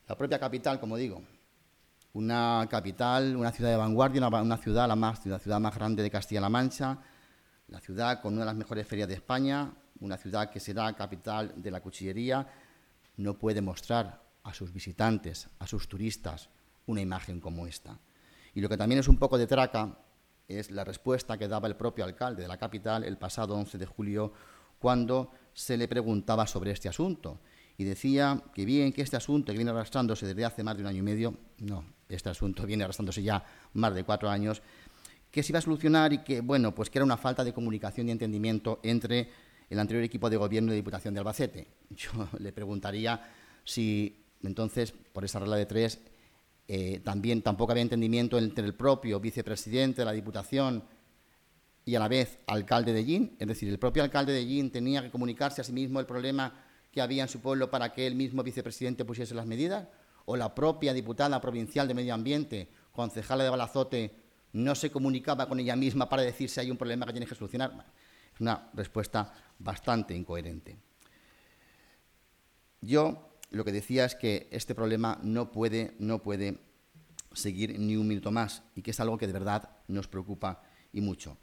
La propia capital, como digo, una capital, una ciudad de vanguardia, una ciudad, la ciudad más grande de Castilla-La Mancha, la ciudad con una de las mejores ferias de España, una ciudad que será capital de la cuchillería, no puede mostrar a sus visitantes, a sus turistas, una imagen como esta. Y lo que también es un poco de traca es la respuesta que daba el propio alcalde de la capital el pasado 11 de julio cuando se le preguntaba sobre este asunto. Y decía que bien, que este asunto que viene arrastrándose desde hace más de 1 año y medio, no, este asunto viene arrastrándose ya más de 4 años, que se iba a solucionar y que, bueno, pues que era una falta de comunicación y entendimiento entre el anterior equipo de gobierno y la Diputación de Albacete. Yo le preguntaría si, entonces, por esa regla de 3, también tampoco había entendimiento entre el propio vicepresidente de la Diputación y a la vez alcalde de Llín, es decir, el propio alcalde de Llín tenía que comunicarse a sí mismo el problema que había en su pueblo para que el mismo vicepresidente pusiese las medidas, o la propia diputada provincial de Medio Ambiente, concejala de Balazote, no se comunicaba con ella misma para decir si hay un problema que tiene que solucionar. Bueno, es una respuesta bastante incoherente. Yo lo que decía es que este problema no puede seguir ni un minuto más y que es algo que de verdad nos preocupa y mucho.